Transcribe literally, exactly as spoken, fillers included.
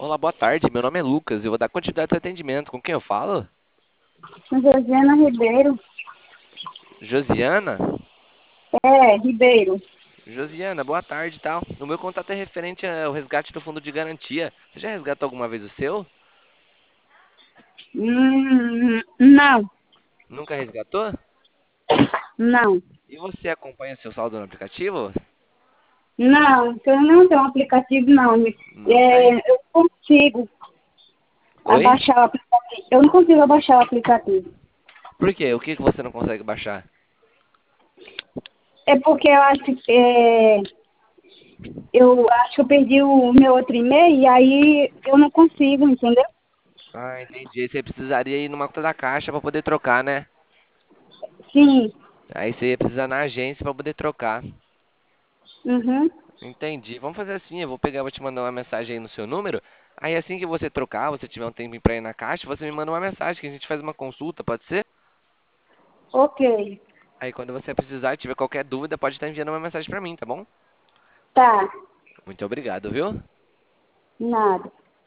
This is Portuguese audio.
Olá, boa tarde. Meu nome é Lucas. Eu vou dar continuidade ao atendimento. Com quem eu falo? Josiana Ribeiro. Josiana? É, Ribeiro. Josiana, boa tarde, e tal. O meu contato é referente ao resgate do fundo de garantia. Você já resgatou alguma vez o seu? Hum, não, Nunca resgatou? não. E você acompanha seu saldo no aplicativo? Não, eu não tenho um aplicativo, não. Não tem? É, eu consigo Oi? abaixar o aplicativo. Eu não consigo abaixar o aplicativo. Por quê? O que que você não consegue baixar? É porque eu acho que é, eu acho que eu perdi o meu outro e-mail e aí eu não consigo, entendeu? Ah, entendi. Você precisaria ir numa conta da Caixa para poder trocar, né? Sim. Aí você ia precisar na agência para poder trocar. Uhum. Entendi. Vamos fazer assim, eu vou pegar, vou te mandar uma mensagem aí no seu número. Aí assim que você trocar, você tiver um tempo para ir na caixa, você me manda uma mensagem que a gente faz uma consulta, pode ser? Ok. Aí quando você precisar e tiver qualquer dúvida, pode estar enviando uma mensagem para mim, tá bom? Tá. Muito obrigado, viu? Nada.